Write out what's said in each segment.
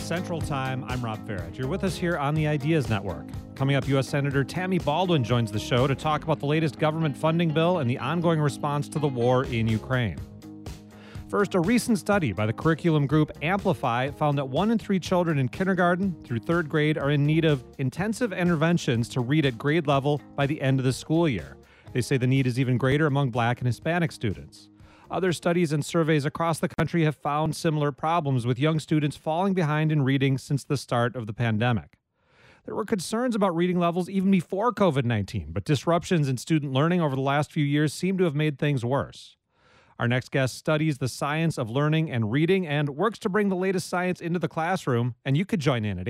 Central Time, I'm Rob Farage. You're with us here on the Ideas Network. Coming up, U.S. Senator Tammy Baldwin joins the show to talk about the latest government funding bill and the ongoing response to the war in Ukraine. First, a recent study by the curriculum group Amplify found that 1 in 3 children in kindergarten through 3rd grade are in need of intensive interventions to read at grade level by the end of the school year. They say the need is even greater among Black and Hispanic students. Other studies and surveys across the country have found similar problems with young students falling behind in reading since the start of the pandemic. There were concerns about reading levels even before COVID-19, but disruptions in student learning over the last few years seem to have made things worse. Our next guest studies the science of learning and reading and works to bring the latest science into the classroom, and you could join in at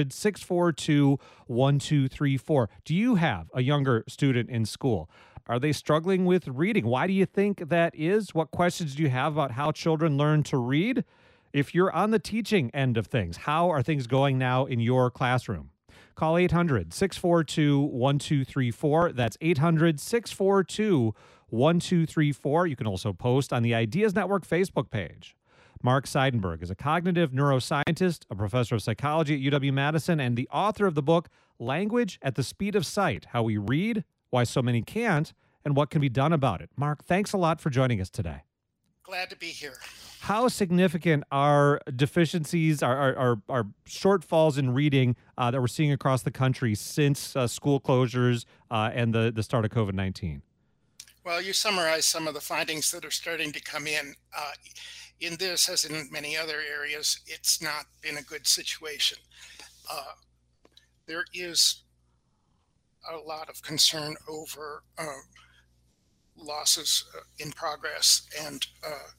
800-642-1234. Do you have a younger student in school? Are they struggling with reading? Why do you think that is? What questions do you have about how children learn to read? If you're on the teaching end of things, how are things going now in your classroom? Call 800-642-1234. That's 800-642-1234. You can also post on the Ideas Network Facebook page. Mark Seidenberg is a cognitive neuroscientist, a professor of psychology at UW-Madison, and the author of the book Language at the Speed of Sight: How We Read, Why So Many Can't, and What Can Be Done About It. Mark, thanks a lot for joining us today. Glad to be here. How significant are deficiencies, are shortfalls in reading that we're seeing across the country since school closures and the start of COVID-19? Well, you summarized some of the findings that are starting to come in. In this, as in many other areas, it's not been a good situation. There is a lot of concern over losses in progress and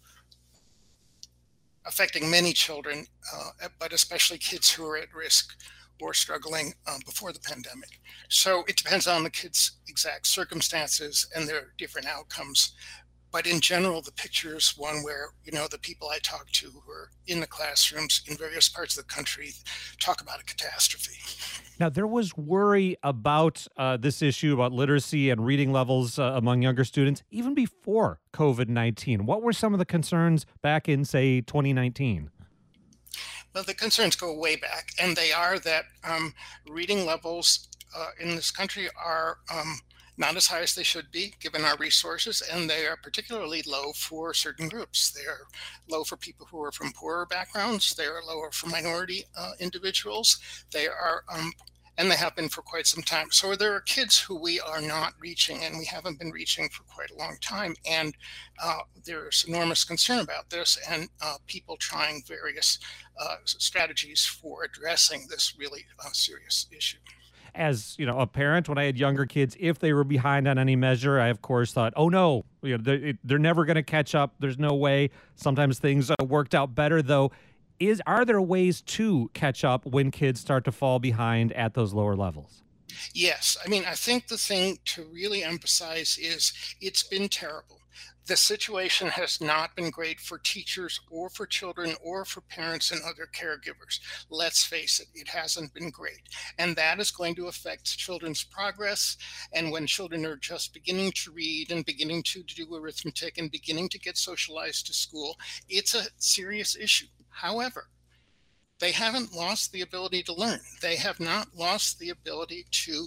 affecting many children, but especially kids who are at risk or struggling before the pandemic. So it depends on the kids' exact circumstances and their different outcomes. But in general, the picture is one where, the people I talk to who are in the classrooms in various parts of the country talk about a catastrophe. Now, there was worry about this issue, about literacy and reading levels among younger students, even before COVID-19. What were some of the concerns back in, say, 2019? Well, the concerns go way back, and they are that reading levels in this country are not as high as they should be, given our resources, and they are particularly low for certain groups. They are low for people who are from poorer backgrounds. They are lower for minority individuals. They are, and they have been for quite some time. So there are kids who we are not reaching, and we haven't been reaching for quite a long time. And there's enormous concern about this, and people trying various strategies for addressing this really serious issue. As a parent, when I had younger kids, if they were behind on any measure, I of course thought, oh no, they're never going to catch up. There's no way. Sometimes things worked out better, though. Are there ways to catch up when kids start to fall behind at those lower levels? Yes. I think the thing to really emphasize is it's been terrible. The situation has not been great for teachers or for children or for parents and other caregivers. Let's face it, it hasn't been great. And that is going to affect children's progress. And when children are just beginning to read and beginning to do arithmetic and beginning to get socialized to school, it's a serious issue. However, they haven't lost the ability to learn. They have not lost the ability to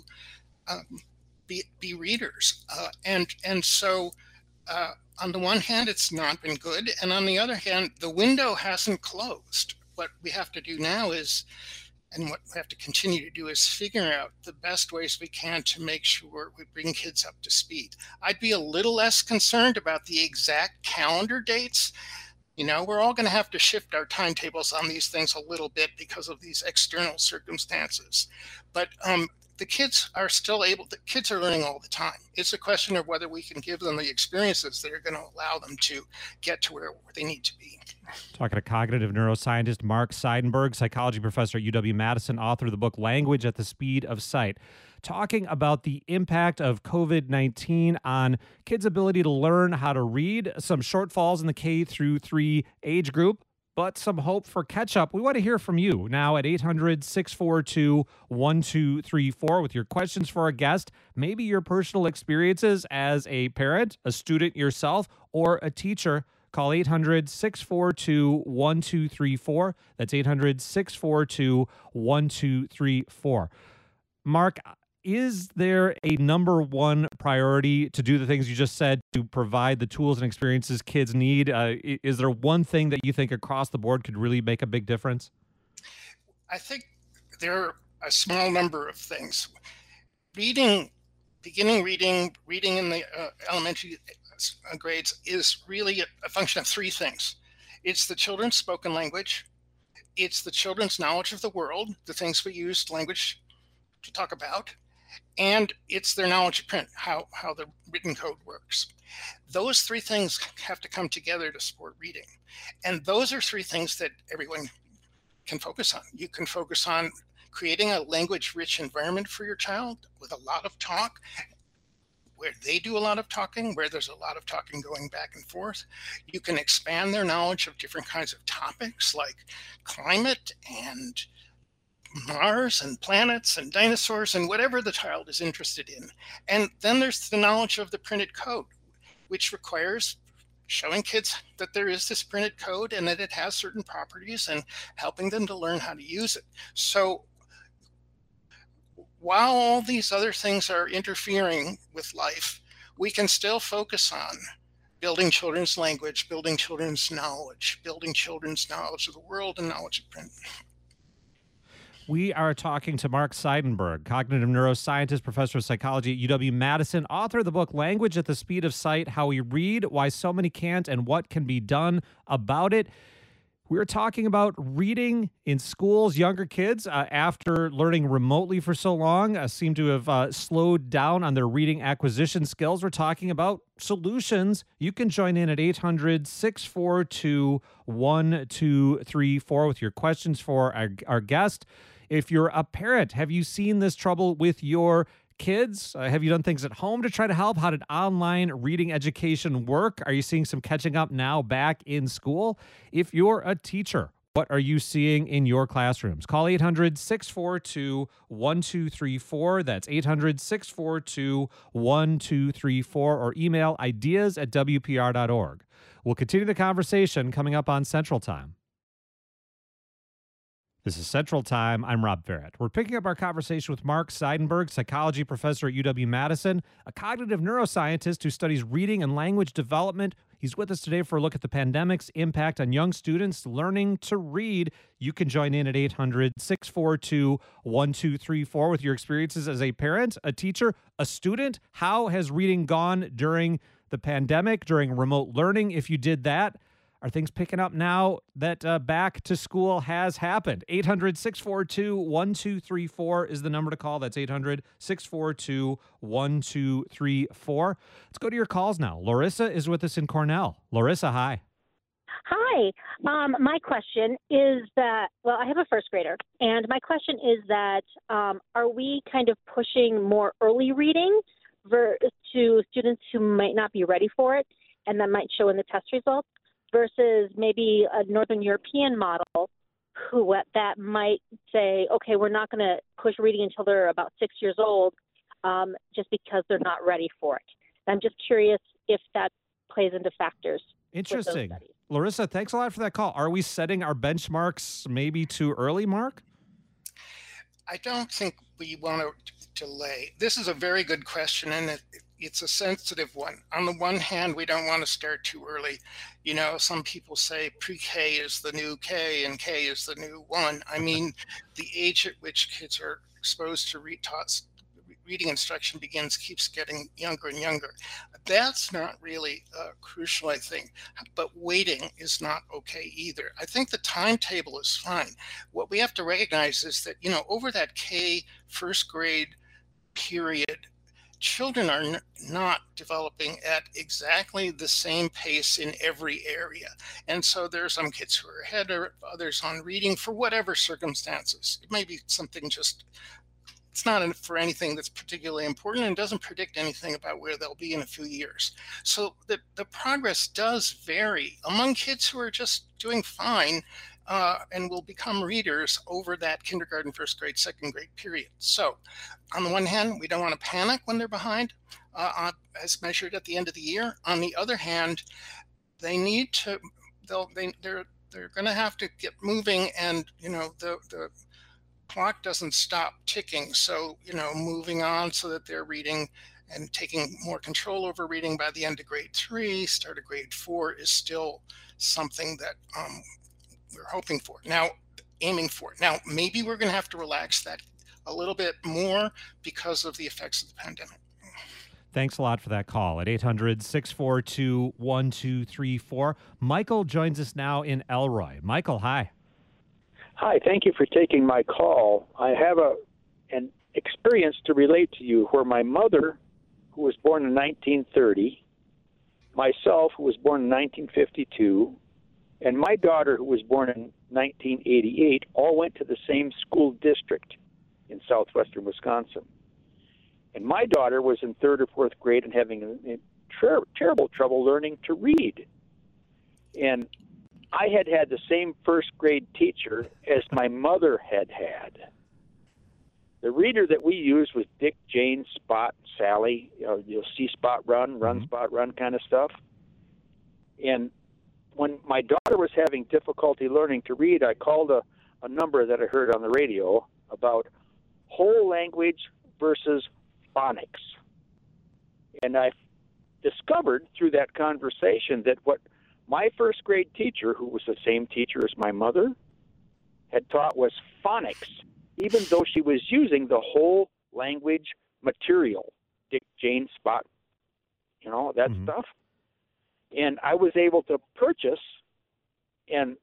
be readers. And so on the one hand, it's not been good. And on the other hand, the window hasn't closed. What we have to do now is, and what we have to continue to do, is figure out the best ways we can to make sure we bring kids up to speed. I'd be a little less concerned about the exact calendar dates. We're all going to have to shift our timetables on these things a little bit because of these external circumstances. But the kids are kids are learning all the time. It's a question of whether we can give them the experiences that are going to allow them to get to where they need to be. Talking to cognitive neuroscientist Mark Seidenberg, psychology professor at UW-Madison, author of the book Language at the Speed of Sight, talking about the impact of COVID-19 on kids' ability to learn how to read, some shortfalls in the K through 3 age group, but some hope for catch-up. We want to hear from you now at 800-642-1234 with your questions for our guest, maybe your personal experiences as a parent, a student yourself, or a teacher. Call 800-642-1234. That's 800-642-1234. Mark, is there a number one priority to do the things you just said to provide the tools and experiences kids need? Is there one thing that you think across the board could really make a big difference? I think there are a small number of things. Reading, beginning reading in the elementary grades is really a function of three things. It's the children's spoken language, it's the children's knowledge of the world, the things we use language to talk about, and it's their knowledge of print, how the written code works. Those three things have to come together to support reading. And those are three things that everyone can focus on. You can focus on creating a language-rich environment for your child with a lot of talk, where they do a lot of talking, where there's a lot of talking going back and forth. You can expand their knowledge of different kinds of topics like climate and Mars and planets and dinosaurs and whatever the child is interested in. And then there's the knowledge of the printed code, which requires showing kids that there is this printed code and that it has certain properties and helping them to learn how to use it. So while all these other things are interfering with life, we can still focus on building children's language, building children's knowledge of the world and knowledge of print. We are talking to Mark Seidenberg, cognitive neuroscientist, professor of psychology at UW-Madison, author of the book Language at the Speed of Sight, How We Read, Why So Many Can't, and What Can Be Done About It. We're talking about reading in schools. Younger kids, after learning remotely for so long, seem to have slowed down on their reading acquisition skills. We're talking about solutions. You can join in at 800-642-1234 with your questions for our guest. If you're a parent, have you seen this trouble with your kids? Have you done things at home to try to help? How did online reading education work? Are you seeing some catching up now back in school? If you're a teacher, what are you seeing in your classrooms? Call 800-642-1234. That's 800-642-1234 or email ideas@wpr.org. We'll continue the conversation coming up on Central Time. This is Central Time. I'm Rob Barrett. We're picking up our conversation with Mark Seidenberg, psychology professor at UW-Madison, a cognitive neuroscientist who studies reading and language development. He's with us today for a look at the pandemic's impact on young students learning to read. You can join in at 800-642-1234 with your experiences as a parent, a teacher, a student. How has reading gone during the pandemic, during remote learning? If you did that, are things picking up now that back to school has happened? 800-642-1234 is the number to call. That's 800-642-1234. Let's go to your calls now. Larissa is with us in Cornell. Larissa, hi. Hi. My question is that, well, I have a first grader, and my question is that are we kind of pushing more early reading to students who might not be ready for it and that might show in the test results, versus maybe a Northern European model that might say, okay, we're not going to push reading until they're about 6 years old just because they're not ready for it. I'm just curious if that plays into factors. Interesting. Larissa, thanks a lot for that call. Are we setting our benchmarks maybe too early, Mark? I don't think we want to delay. This is a very good question, and it's a sensitive one. On the one hand, we don't want to start too early. You know, some people say pre-K is the new K and K is the new 1. I mean, the age at which kids are exposed to reading instruction keeps getting younger and younger. That's not really crucial, I think, but waiting is not okay either. I think the timetable is fine. What we have to recognize is that, you know, over that K first grade period, children are not developing at exactly the same pace in every area. And so there are some kids who are ahead of others on reading for whatever circumstances. It may be something it's not for anything that's particularly important and doesn't predict anything about where they'll be in a few years. So the progress does vary among kids who are just doing fine and will become readers over that kindergarten, first grade, second grade period. So on the one hand, we don't want to panic when they're behind as measured at the end of the year. On the other hand, they need to, they're going to have to get moving, and the clock doesn't stop ticking. So moving on so that they're reading and taking more control over reading by the end of grade 3, start of grade 4 is still something that we're hoping for now, aiming for. Now, maybe we're going to have to relax that a little bit more because of the effects of the pandemic. Thanks a lot for that call at 800-642-1234. Michael joins us now in Elroy. Michael, hi. Hi, thank you for taking my call. I have an experience to relate to you where my mother, who was born in 1930, myself, who was born in 1952, and my daughter, who was born in 1988, all went to the same school district in southwestern Wisconsin. And my daughter was in 3rd or 4th grade and having terrible trouble learning to read. And I had the same 1st grade teacher as my mother had. The reader that we used was Dick, Jane, Spot, Sally. You'll see Spot run, Spot run kind of stuff. And when my daughter was having difficulty learning to read, I called a number that I heard on the radio about whole language versus phonics. And I discovered through that conversation that what my 1st grade teacher, who was the same teacher as my mother, had taught was phonics, even though she was using the whole language material, Dick, Jane, Spot, that stuff. And I was able to purchase an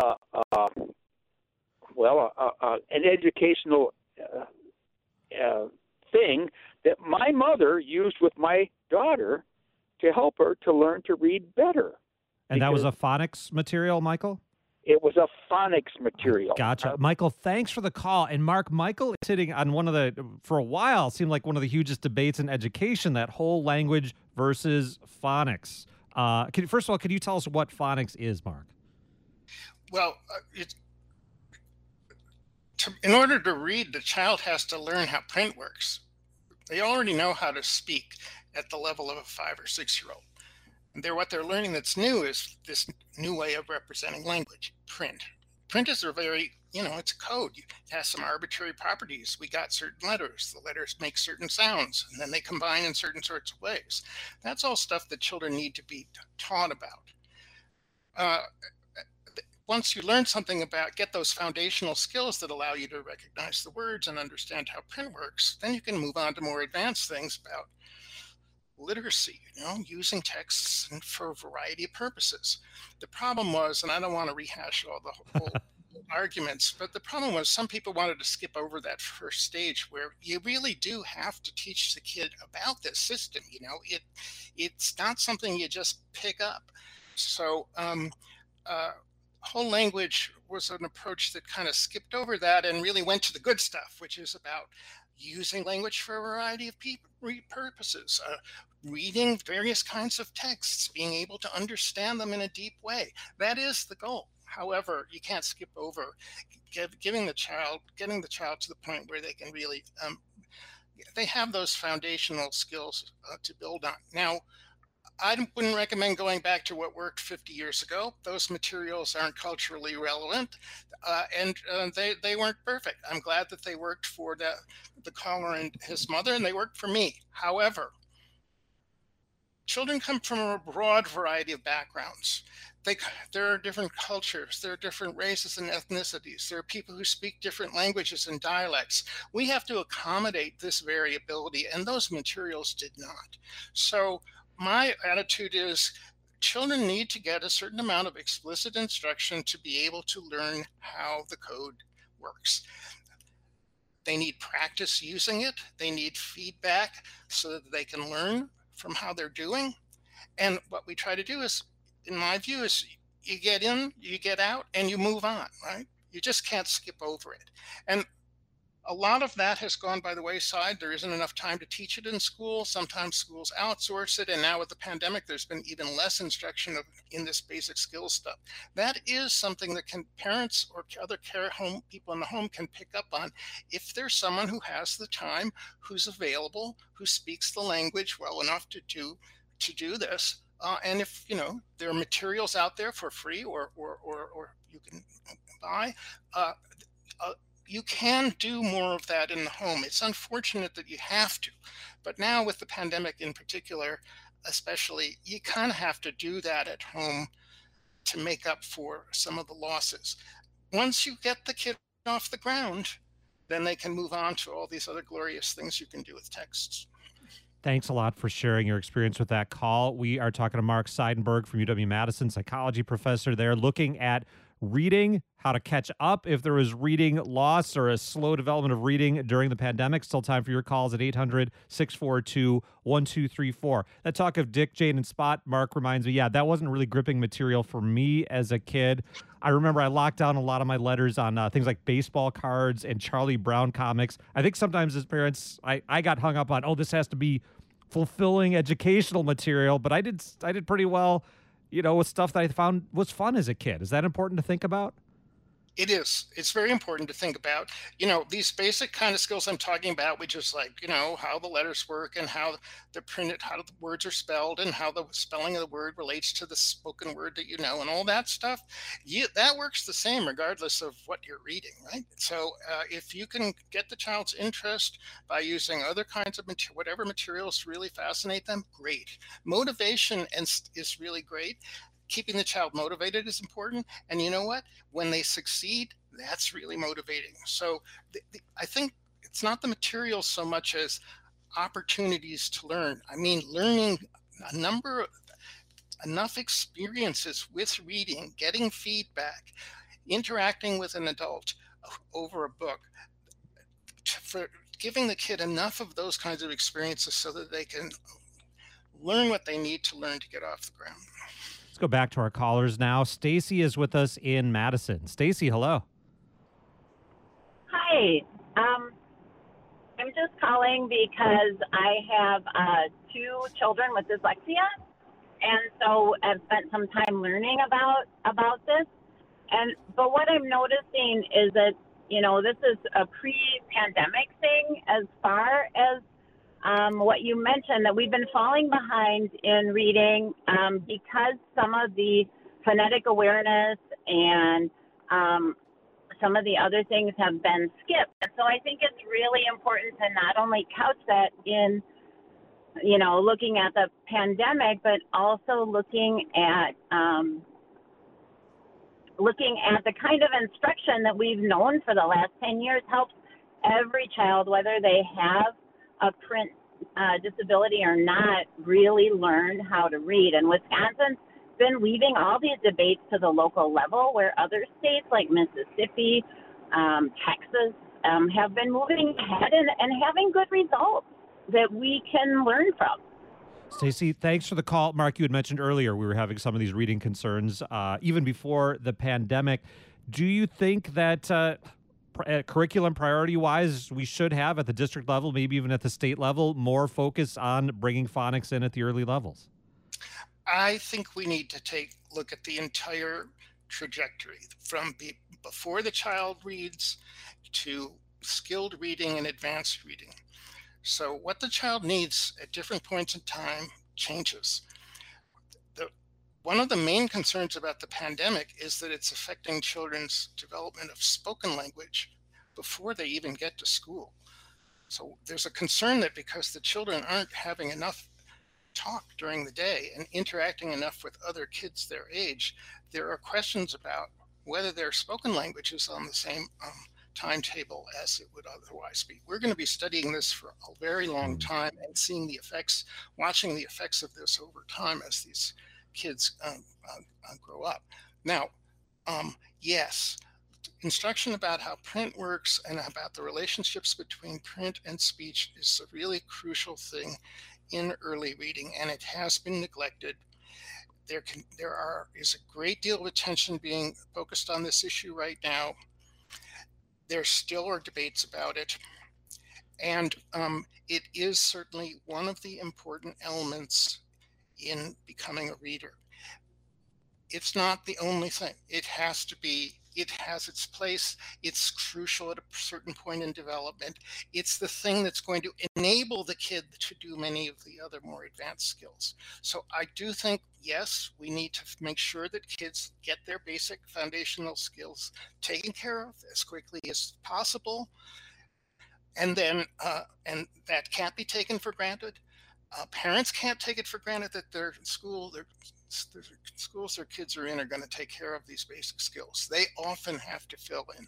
educational thing that my mother used with my daughter to help her to learn to read better. And that was a phonics material, Michael? It was a phonics material. Gotcha. Michael, thanks for the call. And Mark, Michael is sitting on for a while, seemed like one of the hugest debates in education, that whole language versus phonics. First of all, could you tell us what phonics is, Mark? Well, in order to read, the child has to learn how print works. They already know how to speak at the level of a 5 or 6 year old. And what they're learning that's new is this new way of representing language, print. Print is it's a code. It has some arbitrary properties. We got certain letters. The letters make certain sounds, and then they combine in certain sorts of ways. That's all stuff that children need to be taught about. Once you learn something get those foundational skills that allow you to recognize the words and understand how print works, then you can move on to more advanced things about literacy, using texts for a variety of purposes. The problem was, and I don't want to rehash all the whole arguments, but the problem was some people wanted to skip over that first stage where you really do have to teach the kid about this system. It's not something you just pick up. So whole language was an approach that kind of skipped over that and really went to the good stuff, which is about using language for a variety of purposes, reading various kinds of texts, being able to understand them in a deep way. That is the goal. However, you can't skip over getting the child to the point where they can really, they have those foundational skills to build on. Now, I wouldn't recommend going back to what worked 50 years ago. Those materials aren't culturally relevant, and they weren't perfect. I'm glad that they worked for the caller and his mother, and they worked for me. However, children come from a broad variety of backgrounds. There are different cultures, there are different races and ethnicities, there are people who speak different languages and dialects. We have to accommodate this variability, and those materials did not. So my attitude is children need to get a certain amount of explicit instruction to be able to learn how the code works. They need practice using it. They need feedback so that they can learn from how they're doing. And what we try to do is, in my view, is you get in, you get out, and you move on, right? You just can't skip over it. And a lot of that has gone by the wayside. There isn't enough time to teach it in school. Sometimes schools outsource it. And now with the pandemic, there's been even less instruction in this basic skills stuff. That is something that parents or other people in the home can pick up on if there's someone who has the time, who's available, who speaks the language well enough to do this. And if there are materials out there for free, or you can buy, uh, uh, you can do more of that in the home. It's unfortunate that you have to, but now with the pandemic in particular, especially, you kind of have to do that at home to make up for some of the losses. Once you get the kid off the ground, then they can move on to all these other glorious things you can do with texts. Thanks a lot for sharing your experience with that call. We are talking to Mark Seidenberg from UW-Madison, psychology professor there, looking at reading, how to catch up if there was reading loss or a slow development of reading during the pandemic. Still time for your calls at 800-642-1234. That talk of Dick, Jane, and Spot, Mark reminds me, yeah, that wasn't really gripping material for me as a kid. I remember I locked down a lot of my letters on things like baseball cards and Charlie Brown comics. I think sometimes as parents, I got hung up on, oh, this has to be fulfilling educational material, but I did pretty well, with stuff that I found was fun as a kid. Is that important to think about? It is. It's very important to think about, these basic kind of skills I'm talking about, which is like, how the letters work and how they're printed, how the words are spelled, and how the spelling of the word relates to the spoken word that and all that stuff. That works the same regardless of what you're reading, right? So if you can get the child's interest by using other kinds of whatever materials really fascinate them, great. Motivation is really great. Keeping the child motivated is important. And you know what? When they succeed, that's really motivating. So I think it's not the material so much as opportunities to learn. I mean, learning enough experiences with reading, getting feedback, interacting with an adult over a book, for giving the kid enough of those kinds of experiences so that they can learn what they need to learn to get off the ground. Let's go back to our callers now. Stacy is with us in Madison. Stacy, hello. Hi. I'm just calling because I have 2 children with dyslexia, and so I've spent some time learning about this. But what I'm noticing is that this is a pre-pandemic thing as far as what you mentioned, that we've been falling behind in reading because some of the phonetic awareness and some of the other things have been skipped. And so I think it's really important to not only couch that in, looking at the pandemic, but also looking at the kind of instruction that we've known for the last 10 years helps every child, whether they have a print disability or not, really learn how to read. And Wisconsin's been leaving all these debates to the local level, where other states like Mississippi, Texas have been moving ahead and having good results that we can learn from. Stacey, thanks for the call. Mark, you had mentioned earlier we were having some of these reading concerns even before the pandemic. Do you think that curriculum priority-wise, we should have at the district level, maybe even at the state level, more focus on bringing phonics in at the early levels? I think we need to look at the entire trajectory from before the child reads to skilled reading and advanced reading. So what the child needs at different points in time changes. One of the main concerns about the pandemic is that it's affecting children's development of spoken language before they even get to school. So there's a concern that because the children aren't having enough talk during the day and interacting enough with other kids their age, there are questions about whether their spoken language is on the same timetable as it would otherwise be. We're going to be studying this for a very long time and seeing the effects, watching the effects of this over time as these kids grow up. Now, yes, instruction about how print works and about the relationships between print and speech is a really crucial thing in early reading, and it has been neglected. There is a great deal of attention being focused on this issue right now. There still are debates about it, and it is certainly one of the important elements in becoming a reader. It's not the only thing. It has to be It has its place. It's crucial at a certain point in development. It's the thing that's going to enable the kid to do many of the other more advanced skills. So I do think, yes, we need to make sure that kids get their basic foundational skills taken care of as quickly as possible. And then, and that can't be taken for granted. Parents can't take it for granted that their schools their kids are in are going to take care of these basic skills. They often have to fill in.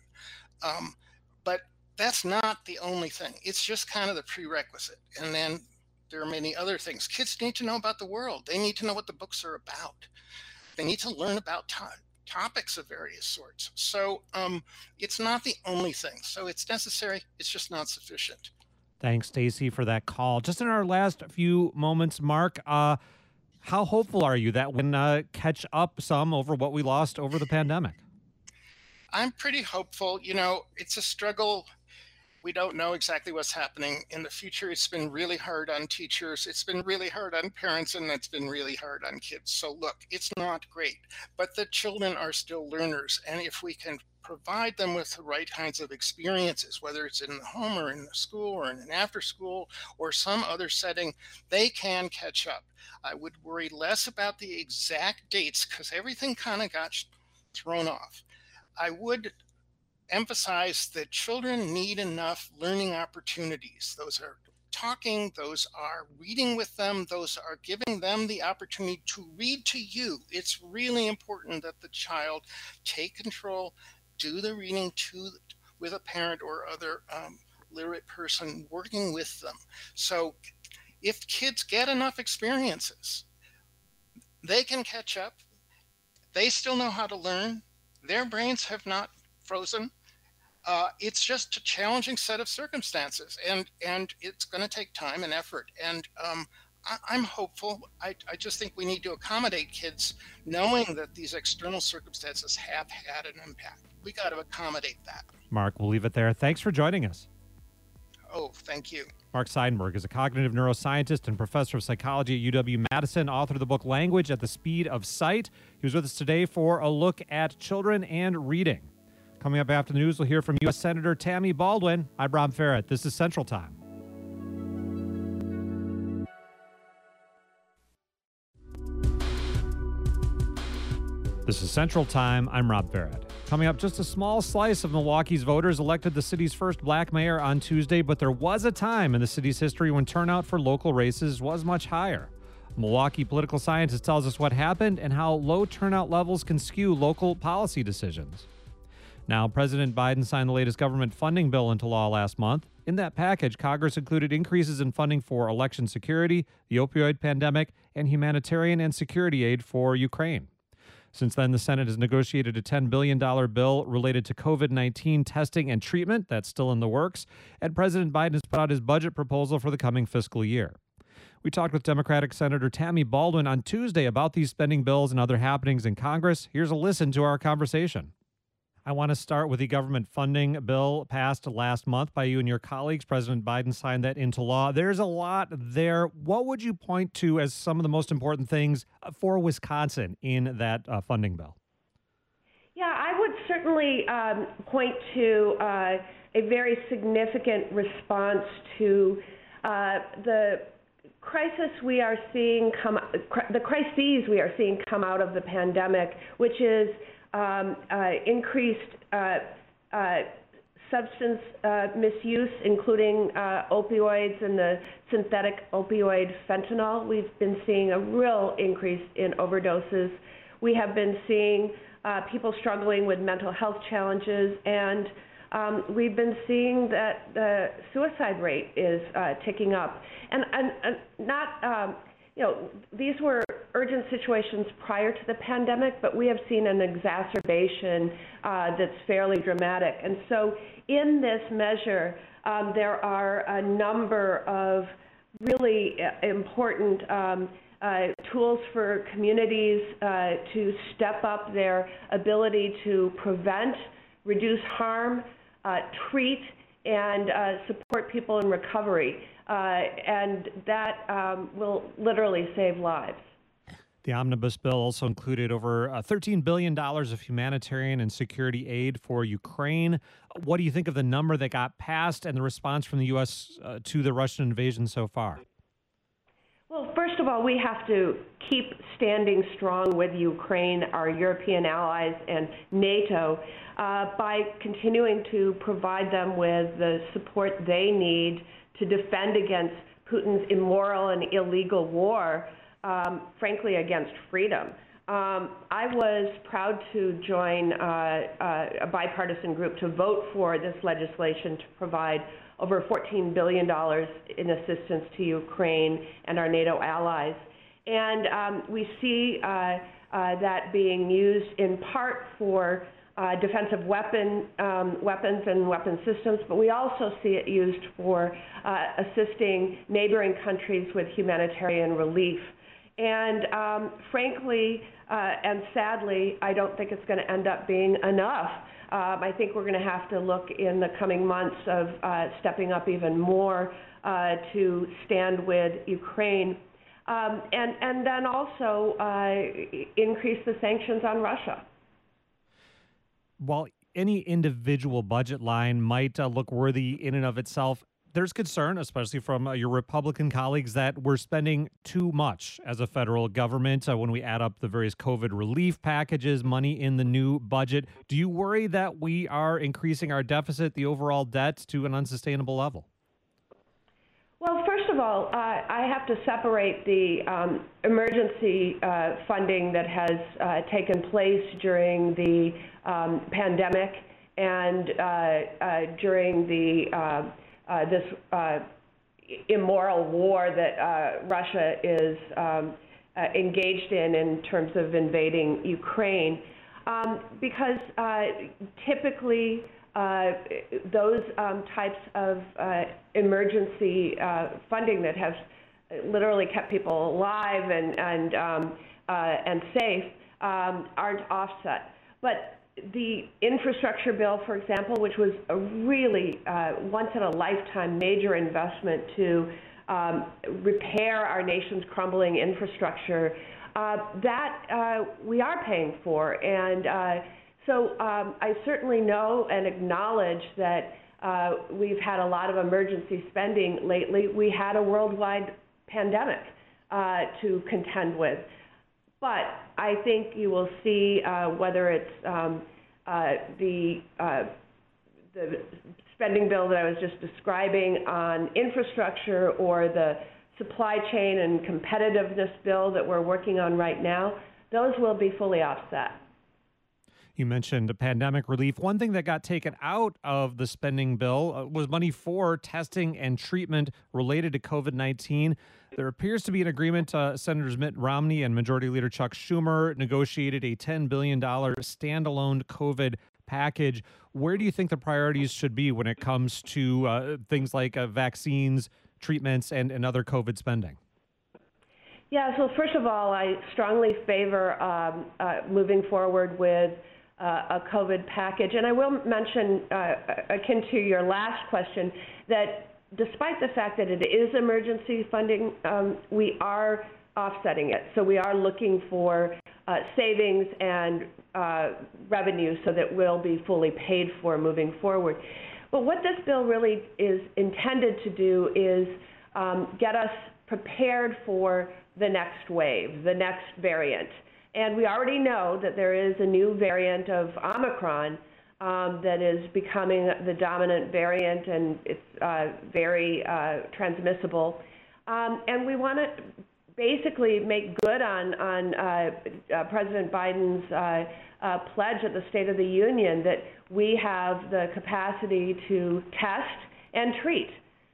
But that's not the only thing. It's just kind of the prerequisite. And then there are many other things. Kids need to know about the world. They need to know what the books are about. They need to learn about topics of various sorts. So it's not the only thing. So it's necessary. It's just not sufficient. Thanks, Stacy, for that call. Just in our last few moments, Mark, how hopeful are you that we can catch up some over what we lost over the pandemic? I'm pretty hopeful. You know, it's a struggle. We don't know exactly what's happening in the future. It's been really hard on teachers. It's been really hard on parents, and it's been really hard on kids. So look, it's not great, but the children are still learners. And if we can provide them with the right kinds of experiences, whether it's in the home or in the school or in an after school or some other setting, they can catch up. I would worry less about the exact dates because everything kind of got thrown off. I would emphasize that children need enough learning opportunities. Those are talking, those are reading with them, those are giving them the opportunity to read to you. It's really important that the child take control, do the reading with a parent or other literate person working with them. So if kids get enough experiences, they can catch up. They still know how to learn. Their brains have not frozen. It's just a challenging set of circumstances, and it's going to take time and effort. And I'm hopeful. I just think we need to accommodate kids, knowing that these external circumstances have had an impact. We got to accommodate that. Mark, we'll leave it there. Thanks for joining us. Oh, thank you. Mark Seidenberg is a cognitive neuroscientist and professor of psychology at UW-Madison, author of the book Language at the Speed of Sight. He was with us today for a look at children and reading. Coming up after the news, we'll hear from U.S. Senator Tammy Baldwin. I'm Rob Ferret. This is Central Time. This is Central Time. I'm Rob Ferret. Coming up, just a small slice of Milwaukee's voters elected the city's first black mayor on Tuesday, but there was a time in the city's history when turnout for local races was much higher. A Milwaukee political scientist tells us what happened and how low turnout levels can skew local policy decisions. Now, President Biden signed the latest government funding bill into law last month. In that package, Congress included increases in funding for election security, the opioid pandemic, and humanitarian and security aid for Ukraine. Since then, the Senate has negotiated a $10 billion bill related to COVID-19 testing and treatment that's still in the works, and President Biden has put out his budget proposal for the coming fiscal year. We talked with Democratic Senator Tammy Baldwin on Tuesday about these spending bills and other happenings in Congress. Here's a listen to our conversation. I want to start with the government funding bill passed last month by you and your colleagues. President Biden signed that into law. There's a lot there. What would you point to as some of the most important things for Wisconsin in that funding bill? Yeah, I would certainly point to a very significant response to the crises we are seeing come out of the pandemic, which is increased substance misuse, including opioids and the synthetic opioid fentanyl. We've been seeing a real increase in overdoses. We have been seeing people struggling with mental health challenges, and we've been seeing that the suicide rate is ticking up. And not, these were urgent situations prior to the pandemic, but we have seen an exacerbation that's fairly dramatic. And so in this measure, there are a number of really important tools for communities to step up their ability to prevent, reduce harm, treat, and support people in recovery. And that will literally save lives. The omnibus bill also included over $13 billion of humanitarian and security aid for Ukraine. What do you think of the number that got passed and the response from the U.S. To the Russian invasion so far? Well, first of all, we have to keep standing strong with Ukraine, our European allies, and NATO by continuing to provide them with the support they need to defend against Putin's immoral and illegal war, frankly, against freedom. I was proud to join a bipartisan group to vote for this legislation to provide over $14 billion in assistance to Ukraine and our NATO allies. And we see that being used in part for defensive weapons and weapon systems, but we also see it used for assisting neighboring countries with humanitarian relief. And frankly and sadly, I don't think it's going to end up being enough. I think we're going to have to look in the coming months of stepping up even more to stand with Ukraine, and then also increase the sanctions on Russia. While any individual budget line might look worthy in and of itself, there's concern, especially from your Republican colleagues, that we're spending too much as a federal government when we add up the various COVID relief packages, money in the new budget. Do you worry that we are increasing our deficit, the overall debt, to an unsustainable level? Well, first of all, I have to separate the emergency funding that has taken place during the pandemic and during the this immoral war that Russia is engaged in terms of invading Ukraine, because typically those types of emergency funding that have literally kept people alive and safe aren't offset. But the infrastructure bill, for example, which was a really once-in-a-lifetime major investment to repair our nation's crumbling infrastructure, that we are paying for. And so I certainly know and acknowledge that we've had a lot of emergency spending lately. We had a worldwide pandemic to contend with. But I think you will see whether it's the spending bill that I was just describing on infrastructure or the supply chain and competitiveness bill that we're working on right now, those will be fully offset. You mentioned pandemic relief. One thing that got taken out of the spending bill was money for testing and treatment related to COVID-19. There appears to be an agreement. Senators Mitt Romney and Majority Leader Chuck Schumer negotiated a $10 billion standalone COVID package. Where do you think the priorities should be when it comes to things like vaccines, treatments, and other COVID spending? Yeah, so first of all, I strongly favor moving forward with a COVID package. And I will mention, akin to your last question, that despite the fact that it is emergency funding, we are offsetting it. So we are looking for savings and revenue so that we'll be fully paid for moving forward. But what this bill really is intended to do is get us prepared for the next wave, the next variant. And we already know that there is a new variant of Omicron that is becoming the dominant variant, and it's very transmissible. And we want to basically make good on President Biden's pledge at the State of the Union that we have the capacity to test and treat.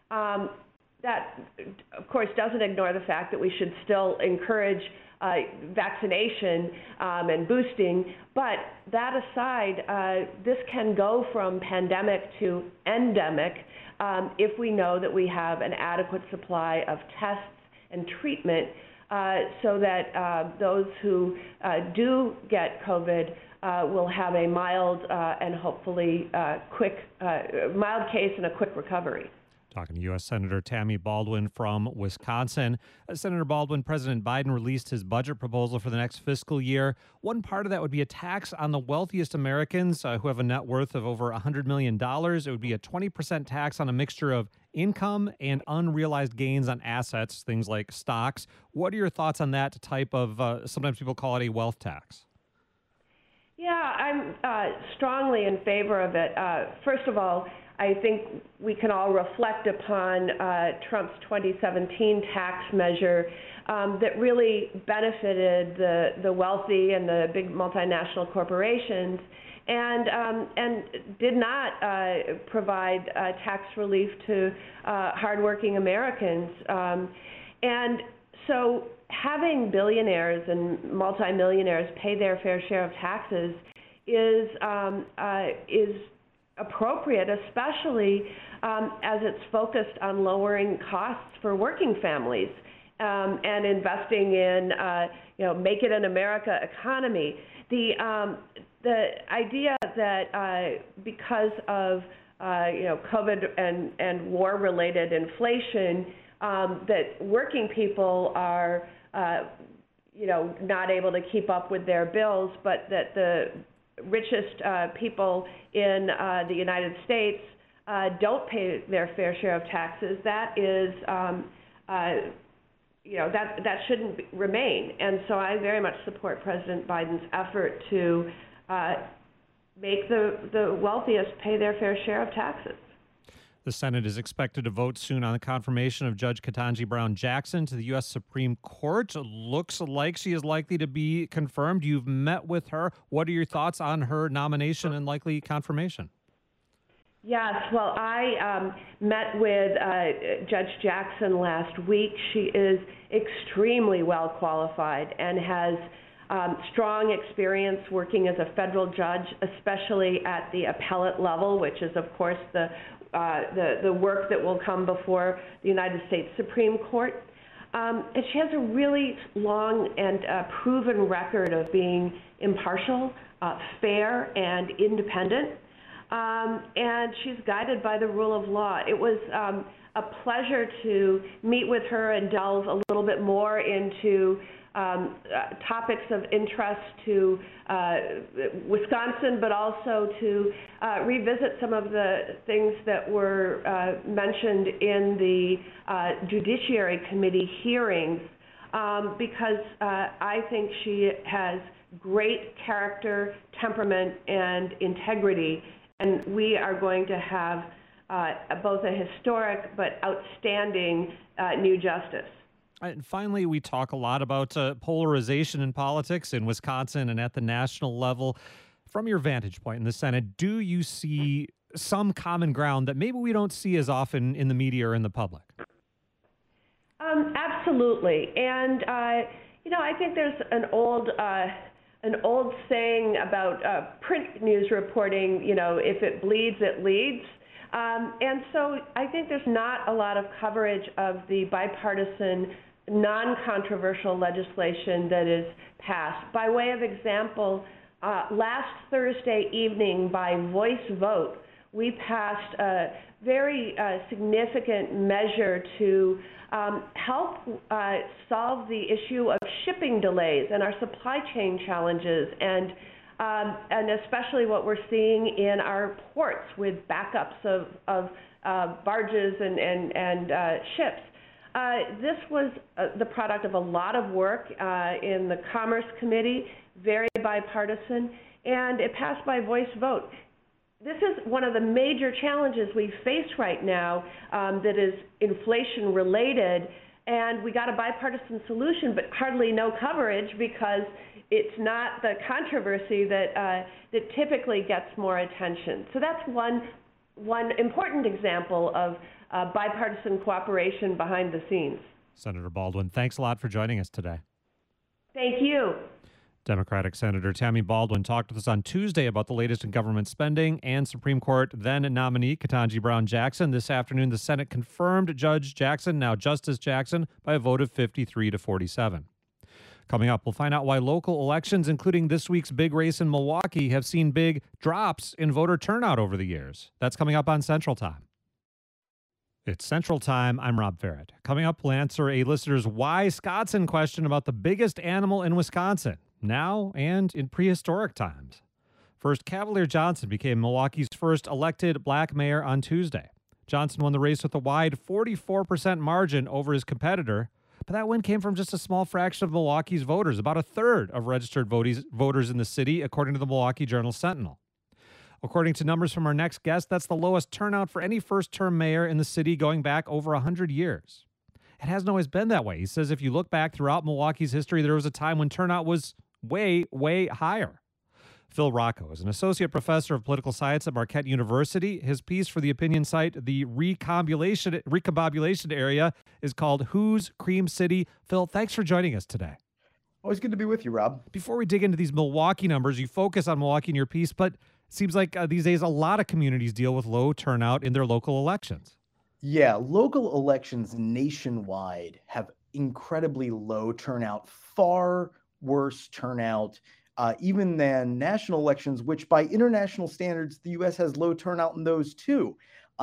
That, of course, doesn't ignore the fact that we should still encourage vaccination and boosting, but that aside, this can go from pandemic to endemic if we know that we have an adequate supply of tests and treatment so that those who do get COVID will have a mild and hopefully mild case and a quick recovery. Talking to U.S. Senator Tammy Baldwin from Wisconsin. Senator Baldwin, President Biden released his budget proposal for the next fiscal year. One part of that would be a tax on the wealthiest Americans who have a net worth of over $100 million. It would be a 20% tax on a mixture of income and unrealized gains on assets, things like stocks. What are your thoughts on that type of, sometimes people call it a wealth tax? Yeah, I'm strongly in favor of it. First of all, I think we can all reflect upon Trump's 2017 tax measure that really benefited the wealthy and the big multinational corporations, and did not provide tax relief to hardworking Americans. And so having billionaires and multimillionaires pay their fair share of taxes is appropriate, especially as it's focused on lowering costs for working families and investing in, make it in America economy. The idea that because of COVID and war-related inflation, that working people are not able to keep up with their bills, but that the richest people in the United States don't pay their fair share of taxes. That is, that shouldn't remain. And so I very much support President Biden's effort to make the wealthiest pay their fair share of taxes. The Senate is expected to vote soon on the confirmation of Judge Ketanji Brown Jackson to the U.S. Supreme Court. Looks like she is likely to be confirmed. You've met with her. What are your thoughts on her nomination and likely confirmation? Yes, well, I met with Judge Jackson last week. She is extremely well qualified and has strong experience working as a federal judge, especially at the appellate level, which is, of course, the work that will come before the United States Supreme Court. And she has a really long and proven record of being impartial, fair, and independent. And she's guided by the rule of law. It was a pleasure to meet with her and delve a little bit more into topics of interest to Wisconsin, but also to revisit some of the things that were mentioned in the Judiciary Committee hearings, because I think she has great character, temperament, and integrity, and we are going to have both a historic but outstanding new justice. And finally, we talk a lot about polarization in politics in Wisconsin and at the national level. From your vantage point in the Senate, do you see some common ground that maybe we don't see as often in the media or in the public? Absolutely. And, I think there's an old saying about print news reporting, if it bleeds, it leads. And so I think there's not a lot of coverage of the bipartisan, non-controversial legislation that is passed. By way of example, last Thursday evening, by voice vote, we passed a very significant measure to help solve the issue of shipping delays and our supply chain challenges, and especially what we're seeing in our ports with backups of barges and ships. This was the product of a lot of work in the Commerce Committee, very bipartisan, and it passed by voice vote. This is one of the major challenges we face right now that is inflation related, and we got a bipartisan solution, but hardly no coverage because it's not the controversy that typically gets more attention. So that's one important example of bipartisan cooperation behind the scenes. Senator Baldwin, thanks a lot for joining us today. Thank you. Democratic Senator Tammy Baldwin talked with us on Tuesday about the latest in government spending and Supreme Court then nominee Ketanji Brown Jackson. This afternoon, the Senate confirmed Judge Jackson, now Justice Jackson, by a vote of 53 to 47. Coming up, we'll find out why local elections, including this week's big race in Milwaukee, have seen big drops in voter turnout over the years. That's coming up on Central Time. It's Central Time. I'm Rob Farrett. Coming up, we'll answer a listener's Why Wisconsin question about the biggest animal in Wisconsin, now and in prehistoric times. First, Cavalier Johnson became Milwaukee's first elected black mayor on Tuesday. Johnson won the race with a wide 44% margin over his competitor, but that win came from just a small fraction of Milwaukee's voters, about a third of registered voters in the city, according to the Milwaukee Journal-Sentinel. According to numbers from our next guest, that's the lowest turnout for any first-term mayor in the city going back over 100 years. It hasn't always been that way. He says if you look back throughout Milwaukee's history, there was a time when turnout was way, way higher. Phil Rocco is an associate professor of political science at Marquette University. His piece for the opinion site, the Recombobulation Area, is called Who's Cream City? Phil, thanks for joining us today. Always good to be with you, Rob. Before we dig into these Milwaukee numbers, you focus on Milwaukee in your piece, but it seems like these days a lot of communities deal with low turnout in their local elections. Yeah, local elections nationwide have incredibly low turnout, far worse turnout even than national elections, which by international standards, the U.S. has low turnout in those too.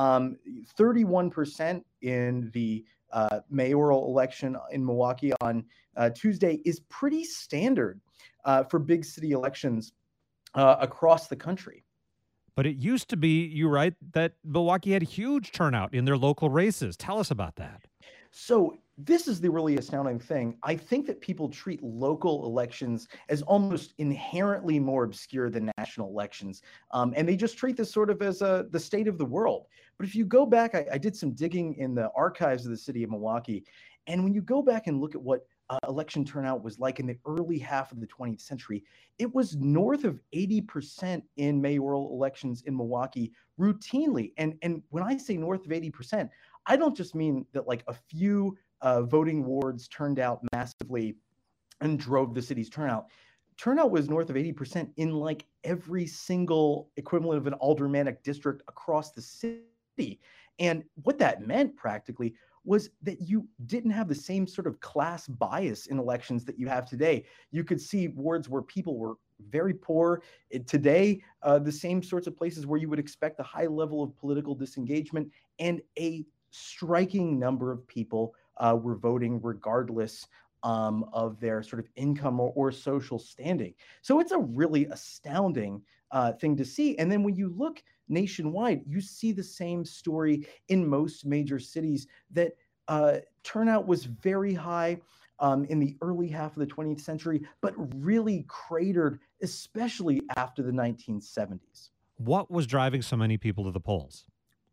31% in the mayoral election in Milwaukee on Tuesday is pretty standard for big city elections across the country. But it used to be, you write, that Milwaukee had huge turnout in their local races. Tell us about that. So this is the really astounding thing. I think that people treat local elections as almost inherently more obscure than national elections. And they just treat this sort of as the state of the world. But if you go back, I did some digging in the archives of the city of Milwaukee. And when you go back and look at what election turnout was like in the early half of the 20th century, it was north of 80% in mayoral elections in Milwaukee routinely. And when I say north of 80%, I don't just mean that like a few voting wards turned out massively and drove the city's turnout. Turnout was north of 80% in like every single equivalent of an aldermanic district across the city. And what that meant practically was that you didn't have the same sort of class bias in elections that you have today. You could see wards where people were very poor. Today, the same sorts of places where you would expect a high level of political disengagement, and a striking number of people were voting regardless of their sort of income or social standing. So it's a really astounding thing to see. And then when you look nationwide, you see the same story in most major cities, that turnout was very high in the early half of the 20th century, but really cratered, especially after the 1970s. What was driving so many people to the polls?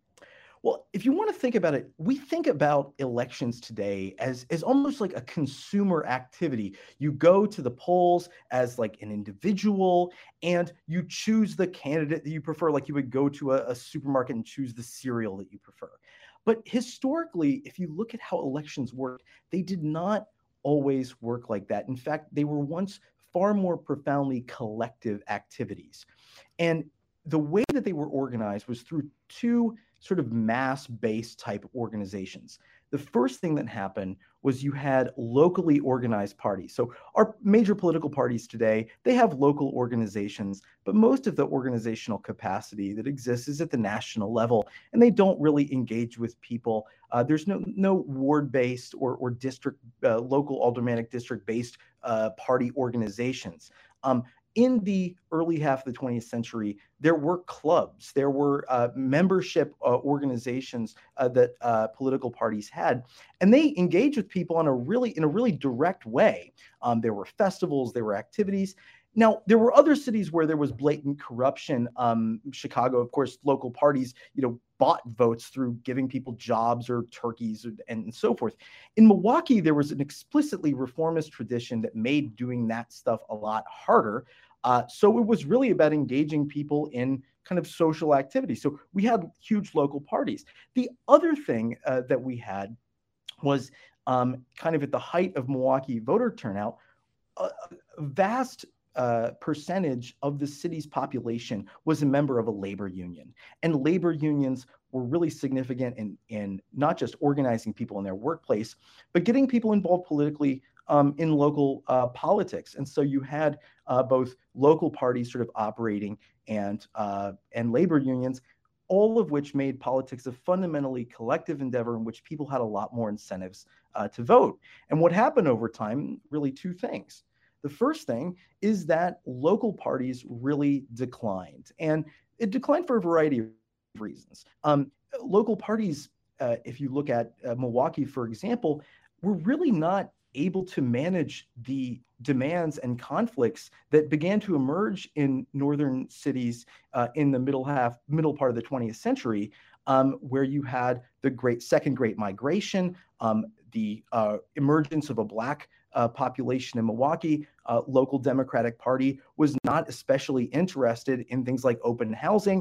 Well, if you want to think about it, we think about elections today as almost like a consumer activity. You go to the polls as like an individual and you choose the candidate that you prefer, like you would go to a supermarket and choose the cereal that you prefer. But historically, if you look at how elections worked, they did not always work like that. In fact, they were once far more profoundly collective activities. And the way that they were organized was through two sort of mass-based type organizations. The first thing that happened was you had locally organized parties. So our major political parties today, they have local organizations, but most of the organizational capacity that exists is at the national level, and they don't really engage with people. There's no ward-based or district, local aldermanic district-based party organizations. In the early half of the 20th century, there were clubs, there were membership organizations that political parties had, and they engaged with people in a really direct way. There were festivals, there were activities. Now, there were other cities where there was blatant corruption. Chicago, of course, local parties, bought votes through giving people jobs or turkeys and so forth. In Milwaukee, there was an explicitly reformist tradition that made doing that stuff a lot harder. So it was really about engaging people in kind of social activity. So we had huge local parties. The other thing that we had was kind of at the height of Milwaukee voter turnout, a vast percentage of the city's population was a member of a labor union. And labor unions were really significant in not just organizing people in their workplace, but getting people involved politically in local politics. And so you had both local parties sort of operating and labor unions all of which made politics a fundamentally collective endeavor in which people had a lot more incentives to vote. And what happened over time, really two things. The first thing is that local parties really declined, and it declined for a variety of reasons. Local parties, if you look at Milwaukee, for example, were really not able to manage the demands and conflicts that began to emerge in northern cities in the middle part of the 20th century, where you had the second Great Migration, the emergence of a Black population in Milwaukee. Local Democratic Party was not especially interested in things like open housing,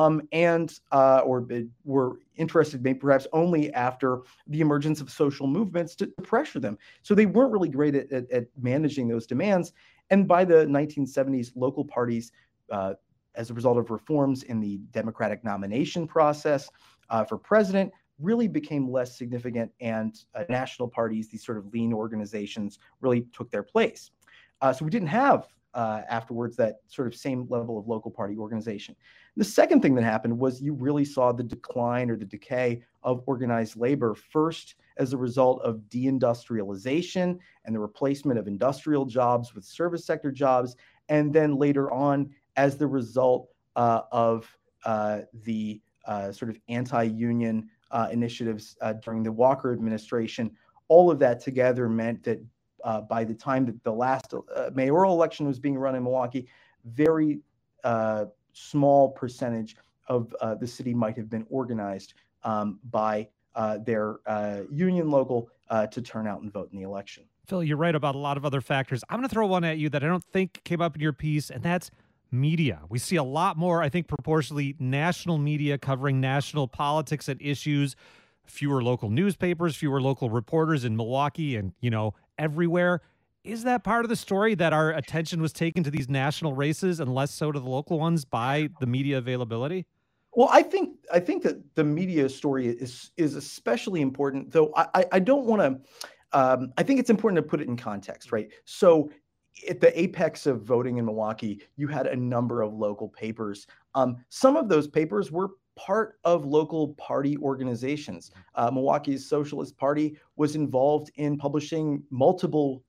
or were interested maybe perhaps only after the emergence of social movements to pressure them. So they weren't really great at managing those demands. And by the 1970s, local parties, as a result of reforms in the Democratic nomination process for president, really became less significant, and national parties, these sort of lean organizations, really took their place. So we didn't have afterwards that sort of same level of local party organization. The second thing that happened was you really saw the decline or the decay of organized labor, first as a result of deindustrialization and the replacement of industrial jobs with service sector jobs, and then later on as the result of the sort of anti-union initiatives during the Walker administration. All of that together meant that by the time that the last mayoral election was being run in Milwaukee, very small percentage of the city might have been organized by their union local to turn out and vote in the election. Phil, you're right about a lot of other factors. I'm going to throw one at you that I don't think came up in your piece, and that's media. We see a lot more, I think, proportionally national media covering national politics and issues, fewer local newspapers, fewer local reporters in Milwaukee and, everywhere. Is that part of the story, that our attention was taken to these national races and less so to the local ones by the media availability? Well, I think that the media story is especially important, though I don't want to, I think it's important to put it in context, right? So at the apex of voting in Milwaukee, you had a number of local papers. Some of those papers were part of local party organizations. Milwaukee's Socialist Party was involved in publishing multiple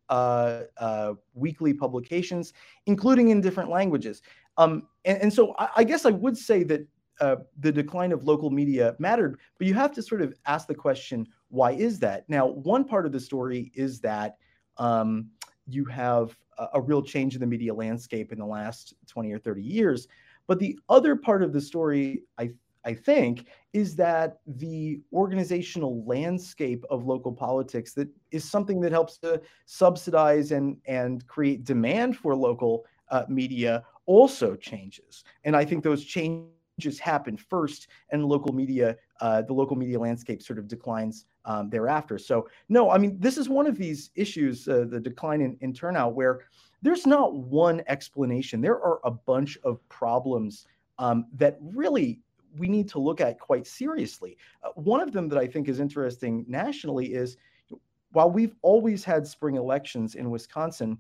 weekly publications, including in different languages. And so I guess I would say that the decline of local media mattered, but you have to sort of ask the question, why is that? Now, one part of the story is that you have a real change in the media landscape in the last 20 or 30 years. But the other part of the story, I think, is that the organizational landscape of local politics that is something that helps to subsidize and create demand for local media also changes. And I think those changes happen first, and the local media landscape sort of declines thereafter. So no, I mean, this is one of these issues, the decline in turnout, where there's not one explanation. There are a bunch of problems that really we need to look at quite seriously. One of them that I think is interesting nationally is, while we've always had spring elections in Wisconsin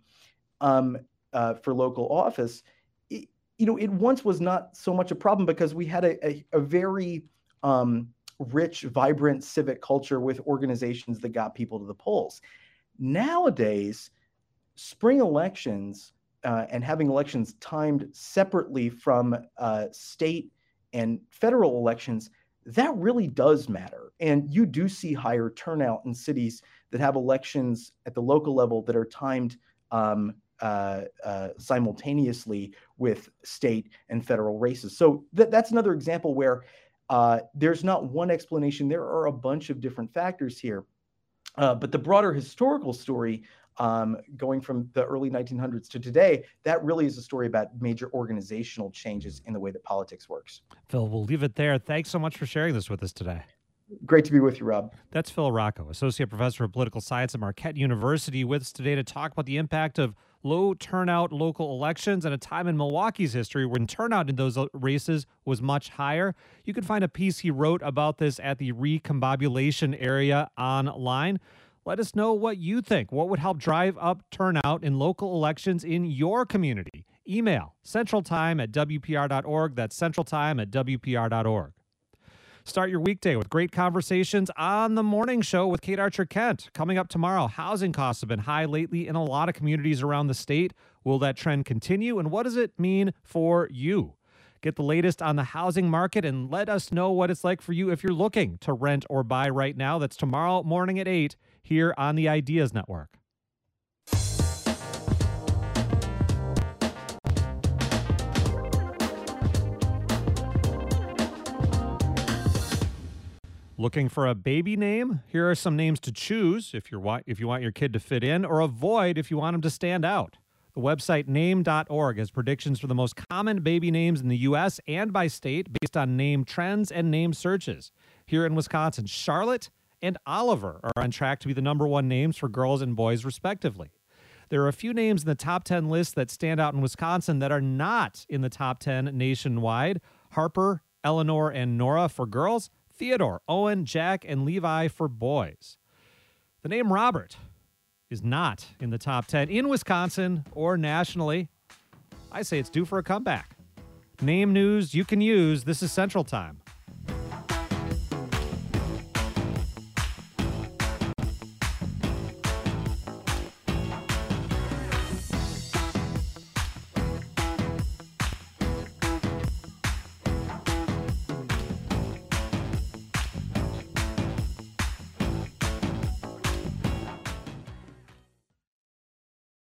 for local office, it once was not so much a problem because we had a very rich, vibrant civic culture with organizations that got people to the polls. Nowadays, spring elections and having elections timed separately from state and federal elections, that really does matter. And you do see higher turnout in cities that have elections at the local level that are timed simultaneously with state and federal races. So that's another example where there's not one explanation. There are a bunch of different factors here. But the broader historical story, going from the early 1900s to today, that really is a story about major organizational changes in the way that politics works. Phil, we'll leave it there. Thanks so much for sharing this with us today. Great to be with you, Rob. That's Phil Rocco, Associate Professor of Political Science at Marquette University, with us today to talk about the impact of low turnout local elections and a time in Milwaukee's history when turnout in those races was much higher. You can find a piece he wrote about this at the Recombobulation area online. Let us know what you think. What would help drive up turnout in local elections in your community? Email centraltime@wpr.org. That's centraltime@wpr.org. Start your weekday with great conversations on the morning show with Kate Archer-Kent. Coming up tomorrow, housing costs have been high lately in a lot of communities around the state. Will that trend continue, and what does it mean for you? Get the latest on the housing market and let us know what it's like for you if you're looking to rent or buy right now. That's tomorrow morning at 8 here on the Ideas Network. Looking for a baby name? Here are some names to choose if you want your kid to fit in, or avoid if you want him to stand out. The website name.org has predictions for the most common baby names in the U.S. and by state based on name trends and name searches. Here in Wisconsin, Charlotte and Oliver are on track to be the number one names for girls and boys, respectively. There are a few names in the top 10 list that stand out in Wisconsin that are not in the top 10 nationwide. Harper, Eleanor, and Nora for girls. Theodore, Owen, Jack, and Levi for boys. The name Robert is not in the top 10 in Wisconsin or nationally. I say it's due for a comeback. Name news you can use. This is Central Time